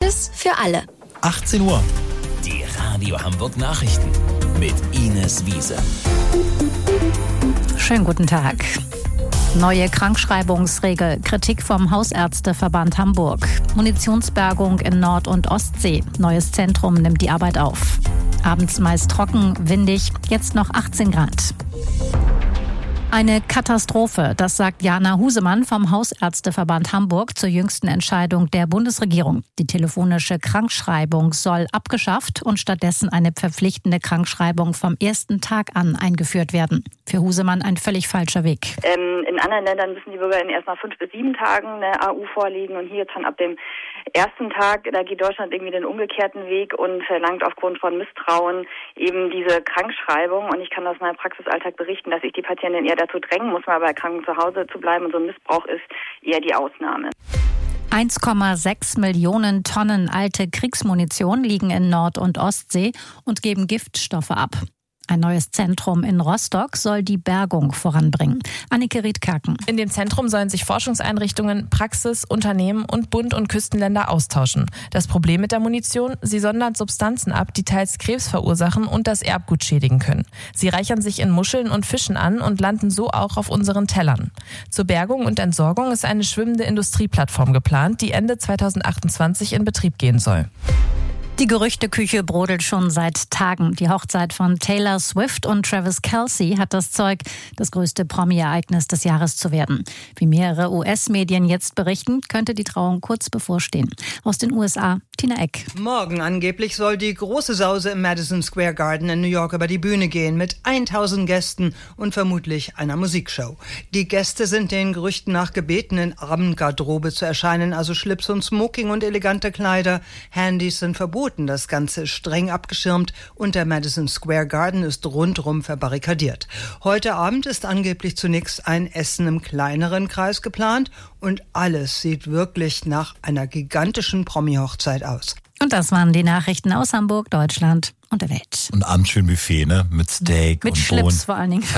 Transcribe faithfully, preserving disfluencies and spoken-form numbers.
Gutes für alle. achtzehn Uhr. Die Radio Hamburg Nachrichten mit Ines Wiese. Schönen guten Tag. Neue Krankschreibungsregel, Kritik vom Hausärzteverband Hamburg. Munitionsbergung in Nord- und Ostsee. Neues Zentrum nimmt die Arbeit auf. Abends meist trocken, windig, jetzt noch achtzehn Grad. Eine Katastrophe, das sagt Jana Husemann vom Hausärzteverband Hamburg zur jüngsten Entscheidung der Bundesregierung. Die telefonische Krankschreibung soll abgeschafft und stattdessen eine verpflichtende Krankschreibung vom ersten Tag an eingeführt werden. Für Husemann ein völlig falscher Weg. Ähm, in anderen Ländern müssen die BürgerInnen erst nach fünf bis sieben Tagen eine A U vorlegen und hier jetzt dann ab dem ersten Tag, da geht Deutschland irgendwie den umgekehrten Weg und verlangt aufgrund von Misstrauen eben diese Krankschreibung. Und ich kann aus meinem Praxisalltag berichten, dass ich die Patientin eher dazu drängen muss, mal bei Erkrankung zu Hause zu bleiben. Und so ein Missbrauch ist eher die Ausnahme. eins Komma sechs Millionen Tonnen alte Kriegsmunition liegen in Nord- und Ostsee und geben Giftstoffe ab. Ein neues Zentrum in Rostock soll die Bergung voranbringen. Annike Riedkerken. In dem Zentrum sollen sich Forschungseinrichtungen, Praxis, Unternehmen und Bund- und Küstenländer austauschen. Das Problem mit der Munition: sie sondert Substanzen ab, die teils Krebs verursachen und das Erbgut schädigen können. Sie reichern sich in Muscheln und Fischen an und landen so auch auf unseren Tellern. Zur Bergung und Entsorgung ist eine schwimmende Industrieplattform geplant, die Ende zweitausendachtundzwanzig in Betrieb gehen soll. Die Gerüchteküche brodelt schon seit Tagen. Die Hochzeit von Taylor Swift und Travis Kelce hat das Zeug, das größte Promi-Ereignis des Jahres zu werden. Wie mehrere U S-Medien jetzt berichten, könnte die Trauung kurz bevorstehen. Aus den U S A, Tina Eck. Morgen angeblich soll die große Sause im Madison Square Garden in New York über die Bühne gehen mit tausend Gästen und vermutlich einer Musikshow. Die Gäste sind den Gerüchten nach gebeten, in Abendgarderobe zu erscheinen, also Schlips und Smoking und elegante Kleider. Handys sind verboten. Das Ganze ist streng abgeschirmt und der Madison Square Garden ist rundrum verbarrikadiert. Heute Abend ist angeblich zunächst ein Essen im kleineren Kreis geplant und alles sieht wirklich nach einer gigantischen Promi-Hochzeit aus. Und das waren die Nachrichten aus Hamburg, Deutschland und der Welt. Und abends schön Buffet, ne? Mit Steak Mit und Schlips Bohnen. vor allen Dingen.